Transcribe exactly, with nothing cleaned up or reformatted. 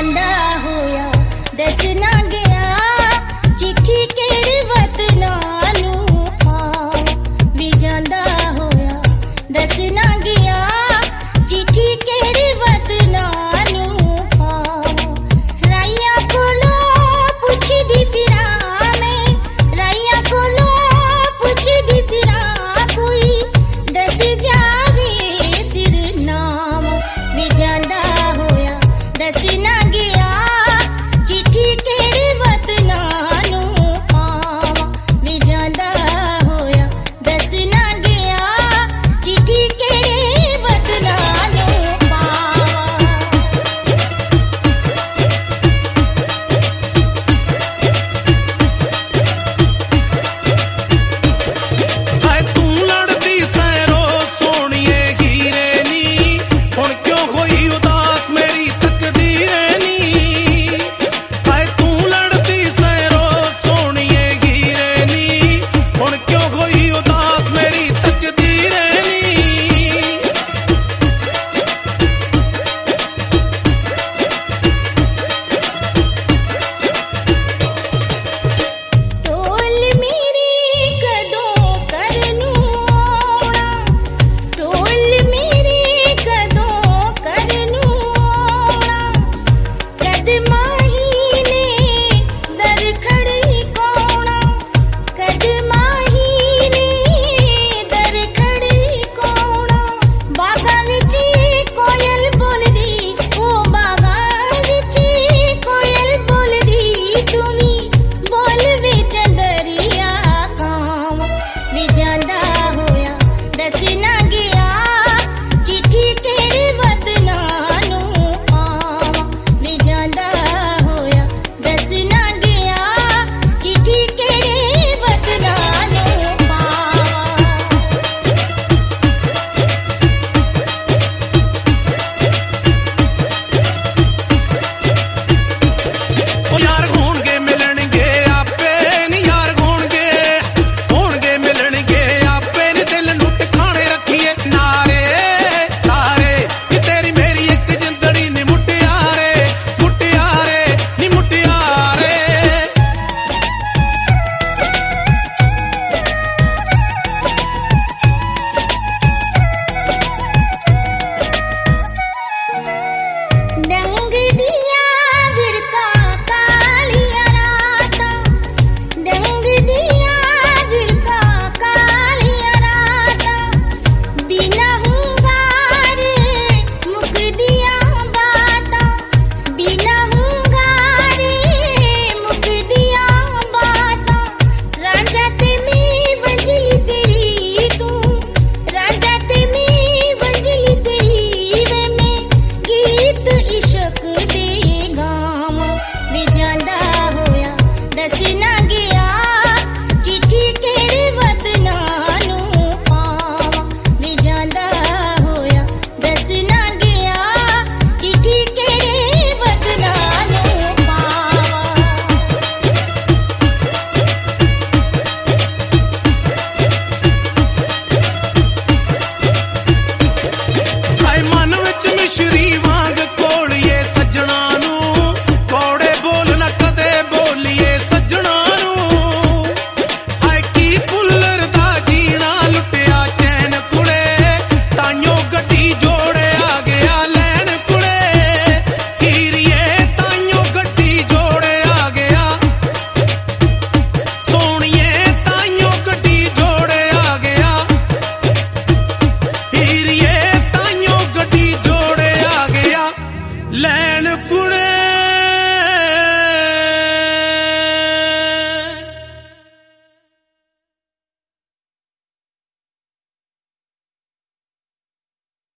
ਜਾਂਦਾ ਹੋਇਆ ਦਸ ਨਾ ਗਿਆ ਚਿੱਠੀ ਕਿਹੜੇ ਵਤਨਾਂ ਨੂੰ ਪਾਵਾਂ ਵੀ ਜਾਂਦਾ ਹੋਇਆ ਦਸ ਨਾ ਗਿਆ ਚਿੱਠੀ ਕਿਹੜੇ ਵਤਨਾਂ ਨੂੰ ਪਾਵਾਂ ਰਾਈਆਂ ਕੋਲੋਂ ਪੁੱਛਦੀ ਫਿਰਾਂ ਮੈਂ ਰਾਈਆਂ ਕੋਲੋਂ ਪੁੱਛਦੀ ਫਿਰਾਂ ਕੋਈ ਦਸ ਜਾਵੇ ਸਿਰ ਨਾਮ ਵੀ ਜਾਂਦਾ ਹੋਇਆ ਦਸ ਨਾ ਗਿਆ ਚਿੱਠੀ ਕਿਹੜੇ ਵਤਨਾਂ ਨੂੰ ਪਾਵਾਂ ਵੀ ਜਾਂਦਾ ਹੋਇਆ ਦਸ ਨਾ ਗਿਆ ਚਿੱਠੀ ਕਿਹੜੇ ਵਤਨਾਂ ਨੂੰ ਪਾਵਾਂ ਹਾਏ ਤੂੰ ਲੜਦੀ ਸੈਰੋ ਸੋਹਣੀਏ ਹੀਰੇ ਨੀ ਹੁਣ ਕਿਉਂ ਹੋਈ ਉਦਾਸ ਮੇਰੀ ਤਕਦੀਰੇ ਨੀ ਹਾਏ ਤੂੰ ਲੜਦੀ ਸੈਰੋ ਸੋਹਣੀਏ ਹੀਰੇ ਨੀ ਹੁਣ ਕਿਉਂ ਹੋਈ ਉਦਾਸ ਮੇਰੀ ਤਕਦੀਰੇ ਨੀ ਢੋਲ ਮੇਰੀ ਕਦੋਂ ਕਰਨੂ ਆਉਣਾ ਢੋਲ ਮੇਰੀ ਕਦੋਂ ਕਰਨੂ ਆਉਣਾ ਕਦ ਮਾਹੀ ਨੇ ਦਰ ਖੜੀ ਕੌਣਾ ਕਦ ਮਾਹੀ ਨੇ ਦਰ ਖੜੀ ਕੌਣਾ ਬਾਗਾਂ ਵਿੱਚ ਕੋਇਲ ਬੋਲਦੀ ਉਹ ਬਾਗਾਂ ਵਿੱਚ ਕੋਇਲ ਬੋਲਦੀ ਤੂੰ ਵੀ ਬੋਲ ਵੇ ਚੰਦਰੀਆ ਕਾਮ ਵੀ ਜਾਂਦਾ ਹੋਇਆ ਦਸ ਨਾ ਗਿਆ ਚਿੱਠੀ ਕਿਹੜੇ ਵਤਨਾਂ ਨੂੰ ਪਾਵਾਂ ਵੀ ਜਾਂਦਾ ਹੋਇਆ ਦਸ ਨਾ ਗਿਆ ਚਿੱਠੀ ਕਿਹੜੇ ਵਤਨਾਂ ਨੂੰ ਪਾਵਾਂ ਉਹ ਯਾਰ ਹੋਣਗੇ ਮਿਲਣਗੇ ਆਪੇ ਨੀ ਯਾਰ ਹੋਣਗੇ ਹੋਣਗੇ ਮਿਲਣਗੇ ਆਪੇ ਨੀ ਦਿਲ ਨੂੰ ਟਿਕਾਣੇ ਰੱਖੀਏ ਨਾਰੇ ਨਾਰੇ ਨੀ ਤੇਰੀ ਮੇਰੀ ਇੱਕ ਜਿੰਦੜੀ ਨੀ ਮੁਟਿਆਰੇ ਮੁਟਿਆਰੇ ਨੀ ਮੁਟਿਆਰੇ ਡੰਗ ਦੀਆਂ ਵਿਰਕਾਂ ਕਾਲੀਆਂ ਰਾਤਾਂ ਡੰਗ ਦੀਆਂ ਵਿਰਕਾਂ ਕਾਲੀਆਂ ਰਾਤਾਂ ਬਿਨਾ ਹੁੰਗਾਰੇ ਮੁੱਕਦੀਆਂ ਬਾਤਾਂ ਬਿਨਾ ਹੁੰਗਾਰੇ ਮੁੱਕਦੀਆਂ ਬਾਤਾਂ ਰਾਂਝਾ ਤੇ ਮੈਂ ਵੰਝਲੀ ਤੇਰੀ ਤੂੰ ਰਾਂਝਾ ਤੇ ਮੈਂ ਵੰਝਲੀ ਤੇਰੀ ਵੇ ਮੈਂ ਗੀਤ ਇਸ਼ਕ ਦੇ ਗਾਵਾਂ ਵੀ ਜਾਂਦਾ ਹੋਇਆ ਦਸ ਨਾ ਗਿਆ ਚਿੱਠੀ ਕਿਹੜੇ ਵਤਨਾਂ ਨੂੰ ਪਾਵਾਂ ਵੀ ਜਾਂਦਾ ਹੋਇਆ ਦਸ ਨਾ ਗਿਆ ਚਿੱਠੀ ਕਿਹੜੇ ਵਤਨਾਂ ਨੂੰ ਪਾਵਾਂ ਹਾਏ ਮਨ ਵਿੱਚ ਮਿਸ਼ਰੀ